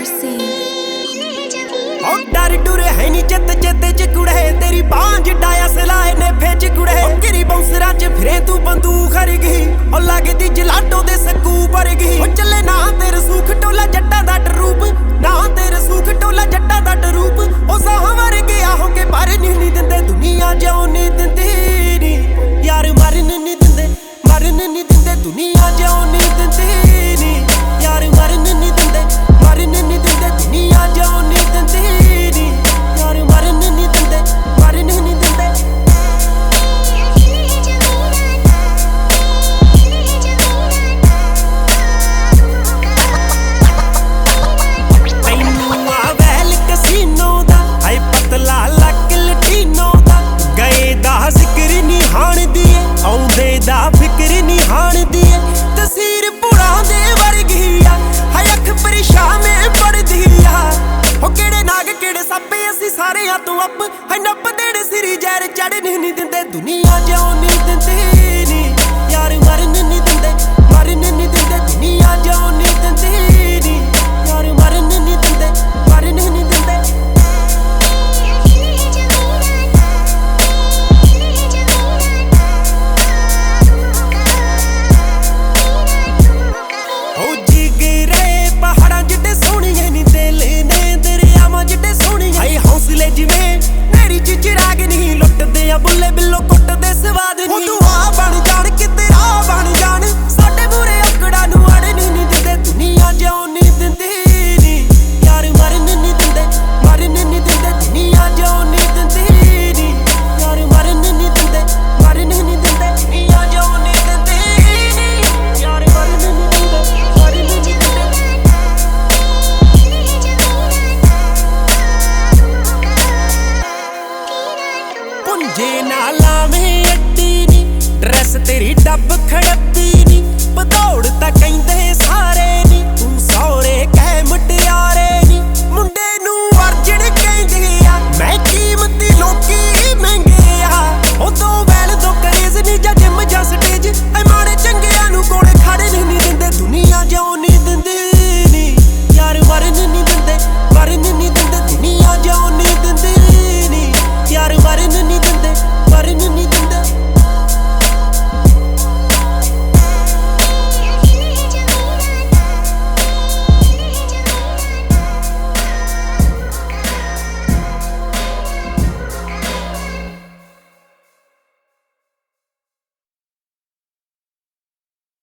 डर डुर है नी चित चित च कुड़े तेरी बांझ डाया सलाए ने फेच कुड़े गिरी बाउंसरां च फिरे तू बंदूक हर गई और लगदी जलाटो दे सकू पर गई ओ चले ना तेरे सूख टोला जट्टा दा डरूप ना तेरे सूख टोला जट्टा दा डरूप ओ साह मर गया हो के पर नहीं दिंदे दुनिया जाओ नहीं दिंदी नी यार मरन नहीं दिंदे दुनिया जाओ नहीं दिंदी नी यार मरन नहीं दिंदे दुनिया जाओ नहीं दिंदी नी यार मरन नहीं दिंदे तैनू आ वैल कसीनो दा हाय पतला लक लटीनो दा गए दा जिक्र नहीं हाण दी आउंदे दा फिक्र नहीं हाण दी तस्वीर पुरा दे वर्गी आ हाय अख परेशान में पड़दी आ हो केड़े नाग केड़े सप्पे असी सारे आ तू अप हाय नप देड़े सिरी जैर चढ़ नहीं दिंदे दुनिया